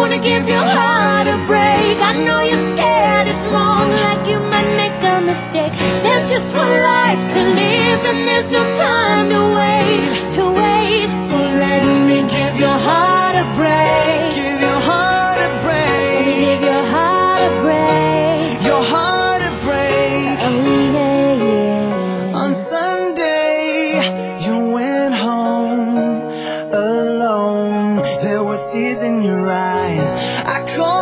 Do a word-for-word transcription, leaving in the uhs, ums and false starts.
wanna give your heart a break. I know you're scared it's wrong, like you might make a mistake. There's just one life to live, and there's no time to wait, to waste. So let me give your heart a break. Give your heart a break. Give your heart a break. Your heart a break. Oh yeah, yeah. On Sunday, you went home alone. There were tears in your eyes. I called